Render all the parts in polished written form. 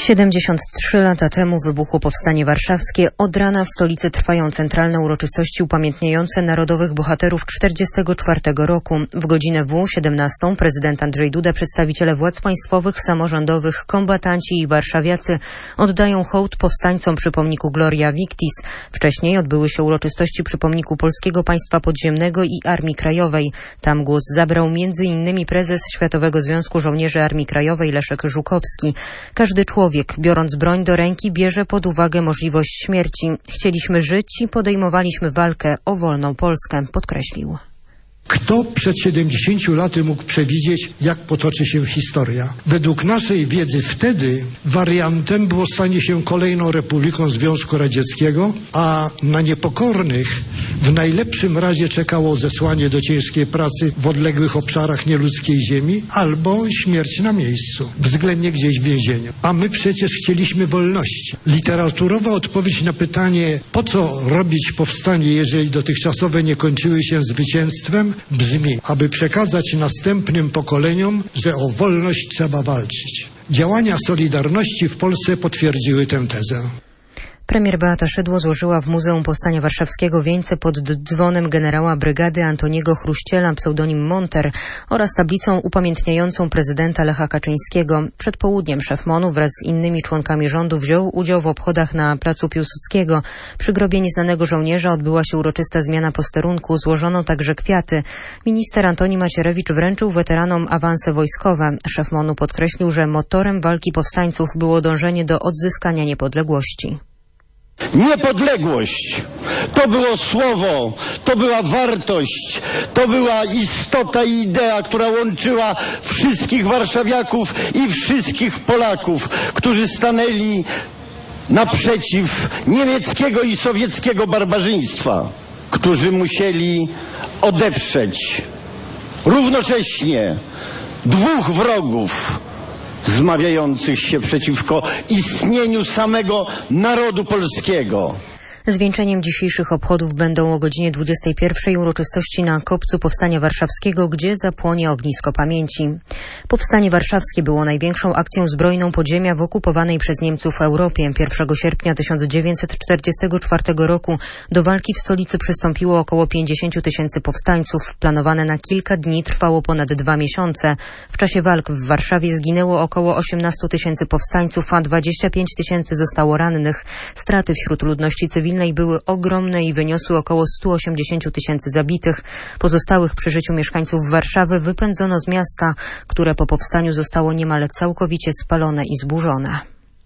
73 lata temu wybuchło Powstanie Warszawskie. Od rana w stolicy trwają centralne uroczystości upamiętniające narodowych bohaterów 1944 roku. W godzinę 17 prezydent Andrzej Duda, przedstawiciele władz państwowych, samorządowych, kombatanci i warszawiacy oddają hołd powstańcom przy pomniku Gloria Victis. Wcześniej odbyły się uroczystości przy pomniku Polskiego Państwa Podziemnego i Armii Krajowej. Tam głos zabrał m.in. prezes Światowego Związku Żołnierzy Armii Krajowej Leszek Żukowski. Każdy człowiek, biorąc broń do ręki, bierze pod uwagę możliwość śmierci. Chcieliśmy żyć i podejmowaliśmy walkę o wolną Polskę, podkreślił. Kto przed 70 laty mógł przewidzieć, jak potoczy się historia? Według naszej wiedzy wtedy wariantem było stanie się kolejną republiką Związku Radzieckiego, a na niepokornych w najlepszym razie czekało zesłanie do ciężkiej pracy w odległych obszarach nieludzkiej ziemi albo śmierć na miejscu, względnie gdzieś w więzieniu. A my przecież chcieliśmy wolności. Literaturowa odpowiedź na pytanie, po co robić powstanie, jeżeli dotychczasowe nie kończyły się zwycięstwem, brzmi, aby przekazać następnym pokoleniom, że o wolność trzeba walczyć. Działania Solidarności w Polsce potwierdziły tę tezę. Premier Beata Szydło złożyła w Muzeum Powstania Warszawskiego wieńce pod dzwonem generała brygady Antoniego Chruściela, pseudonim Monter, oraz tablicą upamiętniającą prezydenta Lecha Kaczyńskiego. Przed południem szef MON-u wraz z innymi członkami rządu wziął udział w obchodach na placu Piłsudskiego. Przy grobie nieznanego żołnierza odbyła się uroczysta zmiana posterunku, złożono także kwiaty. Minister Antoni Macierewicz wręczył weteranom awanse wojskowe. Szef MON-u podkreślił, że motorem walki powstańców było dążenie do odzyskania niepodległości. Niepodległość to było słowo, to była wartość, to była istota i idea, która łączyła wszystkich warszawiaków i wszystkich Polaków, którzy stanęli naprzeciw niemieckiego i sowieckiego barbarzyństwa, którzy musieli odeprzeć równocześnie dwóch wrogów zmawiających się przeciwko istnieniu samego narodu polskiego. Zwieńczeniem dzisiejszych obchodów będą o godzinie 21 uroczystości na kopcu Powstania Warszawskiego, gdzie zapłonie ognisko pamięci. Powstanie Warszawskie było największą akcją zbrojną podziemia w okupowanej przez Niemców Europie. 1 sierpnia 1944 roku do walki w stolicy przystąpiło około 50 000 powstańców. Planowane na kilka dni trwało ponad 2 miesiące. W czasie walk w Warszawie zginęło około 18 000 powstańców, a 25 000 zostało rannych. Straty wśród ludności cywilnej były ogromne i wyniosły około 180 000 zabitych. Pozostałych przy życiu mieszkańców Warszawy wypędzono z miasta, które po powstaniu zostało niemal całkowicie spalone i zburzone.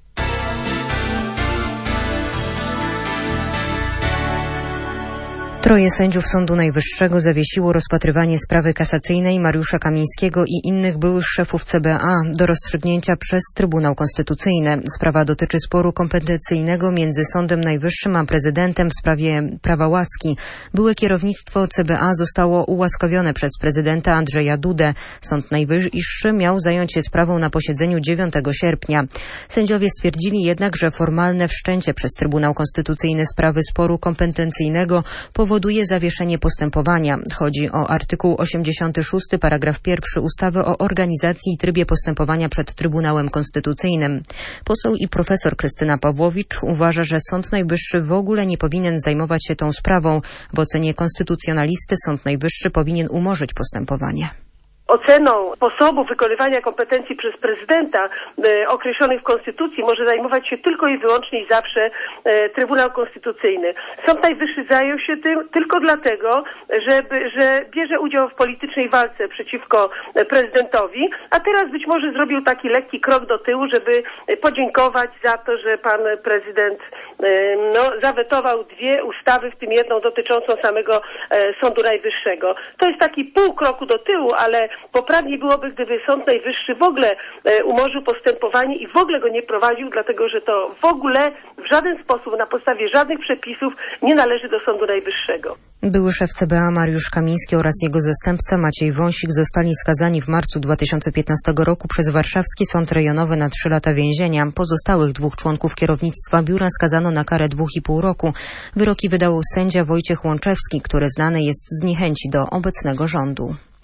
Troje sędziów Sądu Najwyższego zawiesiło rozpatrywanie sprawy kasacyjnej Mariusza Kamińskiego i innych byłych szefów CBA do rozstrzygnięcia przez Trybunał Konstytucyjny. Sprawa dotyczy sporu kompetencyjnego między Sądem Najwyższym a prezydentem w sprawie prawa łaski. Byłe kierownictwo CBA zostało ułaskawione przez prezydenta Andrzeja Dudę. Sąd Najwyższy miał zająć się sprawą na posiedzeniu 9 sierpnia. Sędziowie stwierdzili jednak, że formalne wszczęcie przez Trybunał Konstytucyjny sprawy sporu kompetencyjnego powoduje zawieszenie postępowania. Chodzi o artykuł 86, paragraf 1 ustawy o organizacji i trybie postępowania przed Trybunałem Konstytucyjnym. Poseł i profesor Krystyna Pawłowicz uważa, że Sąd Najwyższy w ogóle nie powinien zajmować się tą sprawą. W ocenie konstytucjonalisty Sąd Najwyższy powinien umorzyć postępowanie. Oceną sposobu wykonywania kompetencji przez prezydenta określonych w Konstytucji może zajmować się tylko i wyłącznie i zawsze Trybunał Konstytucyjny. Sąd Najwyższy zajął się tym tylko dlatego, że bierze udział w politycznej walce przeciwko prezydentowi, a teraz być może zrobił taki lekki krok do tyłu, żeby podziękować za to, że pan prezydent zawetował 2 ustawy, w tym jedną dotyczącą samego Sądu Najwyższego. To jest taki pół kroku do tyłu, ale poprawnie byłoby, gdyby Sąd Najwyższy w ogóle umorzył postępowanie i w ogóle go nie prowadził, dlatego że to w ogóle w żaden sposób, na podstawie żadnych przepisów nie należy do Sądu Najwyższego. Były szef CBA Mariusz Kamiński oraz jego zastępca Maciej Wąsik zostali skazani w marcu 2015 roku przez Warszawski Sąd Rejonowy na 3 lata więzienia. Pozostałych 2 członków kierownictwa biura skazano na karę 2,5 roku. Wyroki wydał sędzia Wojciech Łączewski, który znany jest z niechęci do obecnego rządu.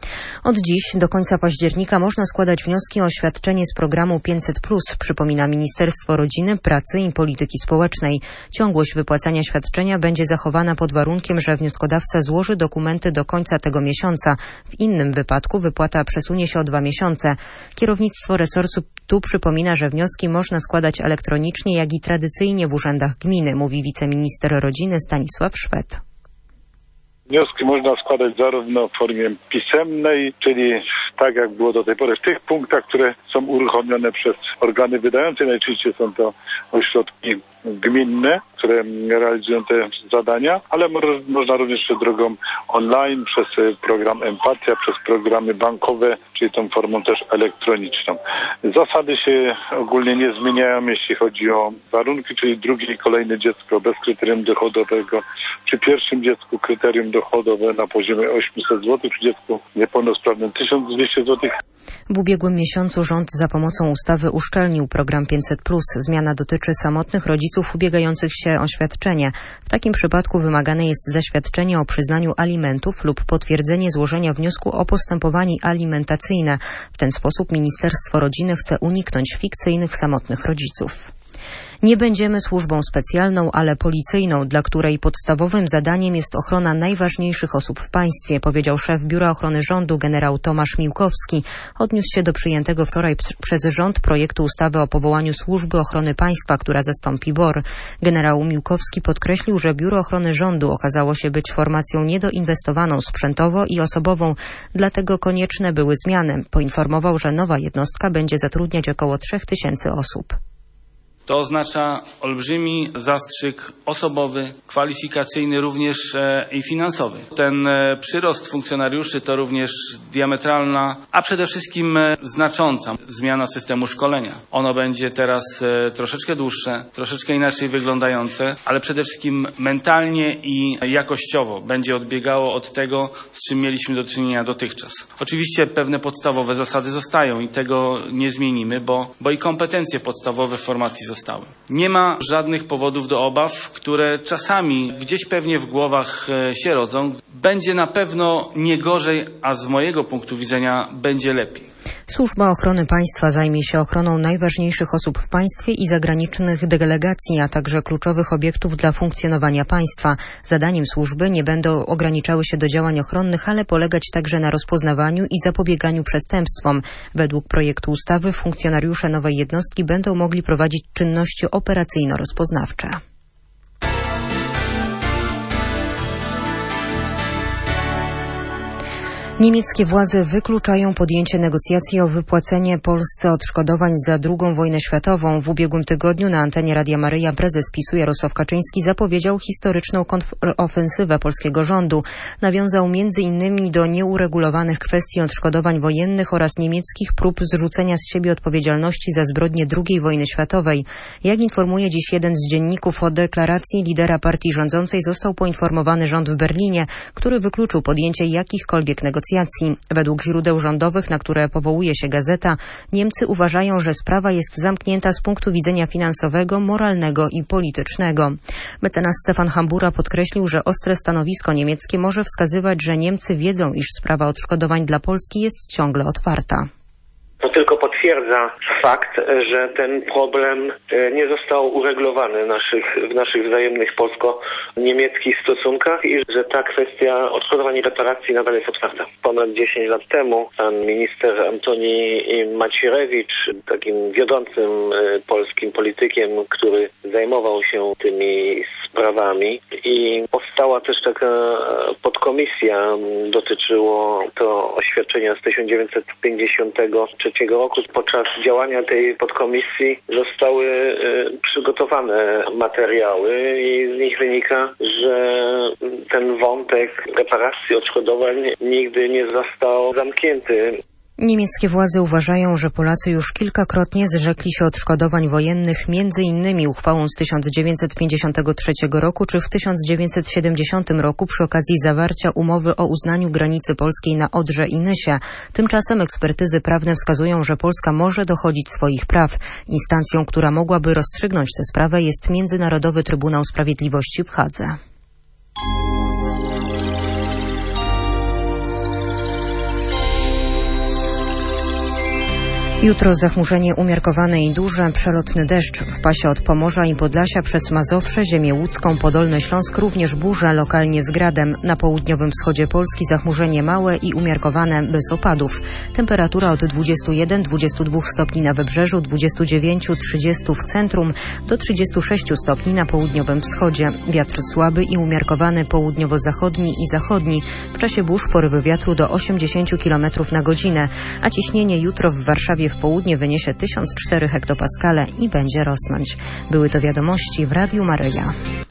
Od dziś do końca października można składać wnioski o świadczenie z programu 500+, przypomina Ministerstwo Rodziny, Pracy i Polityki Społecznej. Ciągłość wypłacania świadczenia będzie zachowana pod warunkiem, że wnioskodawca złoży dokumenty do końca tego miesiąca. W innym wypadku wypłata przesunie się o 2 miesiące. Kierownictwo resortu tu przypomina, że wnioski można składać elektronicznie, jak i tradycyjnie w urzędach gminy, mówi wiceminister rodziny Stanisław Szwed. Wnioski można składać zarówno w formie pisemnej, czyli tak jak było do tej pory w tych punktach, które są uruchomione przez organy wydające. Najczęściej są to ośrodki gminne, które realizują te zadania, ale można również drogą online, przez program Empatia, przez programy bankowe, czyli tą formą też elektroniczną. Zasady się ogólnie nie zmieniają, jeśli chodzi o warunki, czyli drugie i kolejne dziecko bez kryterium dochodowego, przy pierwszym dziecku kryterium dochodowe na poziomie 800 zł, przy dziecku niepełnosprawnym 1200 zł. W ubiegłym miesiącu rząd za pomocą ustawy uszczelnił program 500+. Zmiana dotyczy samotnych rodziców ubiegających się o świadczenie. W takim przypadku wymagane jest zaświadczenie o przyznaniu alimentów lub potwierdzenie złożenia wniosku o postępowanie alimentacyjne. W ten sposób Ministerstwo Rodziny chce uniknąć fikcyjnych samotnych rodziców. Nie będziemy służbą specjalną, ale policyjną, dla której podstawowym zadaniem jest ochrona najważniejszych osób w państwie, powiedział szef Biura Ochrony Rządu generał Tomasz Miłkowski. Odniósł się do przyjętego wczoraj przez rząd projektu ustawy o powołaniu Służby Ochrony Państwa, która zastąpi BOR. Generał Miłkowski podkreślił, że Biuro Ochrony Rządu okazało się być formacją niedoinwestowaną sprzętowo i osobową, dlatego konieczne były zmiany. Poinformował, że nowa jednostka będzie zatrudniać około 3000 osób. To oznacza olbrzymi zastrzyk osobowy, kwalifikacyjny również i finansowy. Ten przyrost funkcjonariuszy to również diametralna, a przede wszystkim znacząca zmiana systemu szkolenia. Ono będzie teraz troszeczkę dłuższe, troszeczkę inaczej wyglądające, ale przede wszystkim mentalnie i jakościowo będzie odbiegało od tego, z czym mieliśmy do czynienia dotychczas. Oczywiście pewne podstawowe zasady zostają i tego nie zmienimy, bo i kompetencje podstawowe w formacji zostały. Nie ma żadnych powodów do obaw, które czasami gdzieś pewnie w głowach się rodzą. Będzie na pewno nie gorzej, a z mojego punktu widzenia będzie lepiej. Służba Ochrony Państwa zajmie się ochroną najważniejszych osób w państwie i zagranicznych delegacji, a także kluczowych obiektów dla funkcjonowania państwa. Zadaniem służby nie będą ograniczały się do działań ochronnych, ale polegać także na rozpoznawaniu i zapobieganiu przestępstwom. Według projektu ustawy funkcjonariusze nowej jednostki będą mogli prowadzić czynności operacyjno-rozpoznawcze. Niemieckie władze wykluczają podjęcie negocjacji o wypłacenie Polsce odszkodowań za II wojnę światową. W ubiegłym tygodniu na antenie Radia Maryja prezes PiS-u Jarosław Kaczyński zapowiedział historyczną ofensywę polskiego rządu. Nawiązał m.in. do nieuregulowanych kwestii odszkodowań wojennych oraz niemieckich prób zrzucenia z siebie odpowiedzialności za zbrodnie II wojny światowej. Jak informuje dziś jeden z dzienników, o deklaracji lidera partii rządzącej został poinformowany rząd w Berlinie, który wykluczył podjęcie jakichkolwiek negocjacji. Według źródeł rządowych, na które powołuje się gazeta, Niemcy uważają, że sprawa jest zamknięta z punktu widzenia finansowego, moralnego i politycznego. Mecenas Stefan Hambura podkreślił, że ostre stanowisko niemieckie może wskazywać, że Niemcy wiedzą, iż sprawa odszkodowań dla Polski jest ciągle otwarta. To tylko potwierdza fakt, że ten problem nie został uregulowany w naszych wzajemnych polsko-niemieckich stosunkach i że ta kwestia odszkodowań i reparacji nadal jest otwarta. Ponad 10 lat temu pan minister Antoni Macierewicz, takim wiodącym polskim politykiem, który zajmował się tymi sprawami, i powstała też taka podkomisja, dotyczyło to oświadczenia z 1953 roku. Podczas działania tej podkomisji zostały przygotowane materiały i z nich wynika, że ten wątek reparacji, odszkodowań nigdy nie został zamknięty. Niemieckie władze uważają, że Polacy już kilkakrotnie zrzekli się odszkodowań wojennych, m.in. uchwałą z 1953 roku czy w 1970 roku przy okazji zawarcia umowy o uznaniu granicy polskiej na Odrze i Nysie. Tymczasem ekspertyzy prawne wskazują, że Polska może dochodzić swoich praw. Instancją, która mogłaby rozstrzygnąć tę sprawę, jest Międzynarodowy Trybunał Sprawiedliwości w Hadze. Jutro zachmurzenie umiarkowane i duże, przelotny deszcz w pasie od Pomorza i Podlasia przez Mazowsze, ziemię łódzką, Podolny Śląsk, również burza, lokalnie z gradem. Na południowym wschodzie Polski zachmurzenie małe i umiarkowane bez opadów. Temperatura od 21-22 stopni na wybrzeżu, 29-30 w centrum, do 36 stopni na południowym wschodzie. Wiatr słaby i umiarkowany południowo-zachodni i zachodni. W czasie burz porywy wiatru do 80 km na godzinę, a ciśnienie jutro w Warszawie w południe wyniesie 1004 hektopaskale i będzie rosnąć. Były to wiadomości w Radiu Maryja.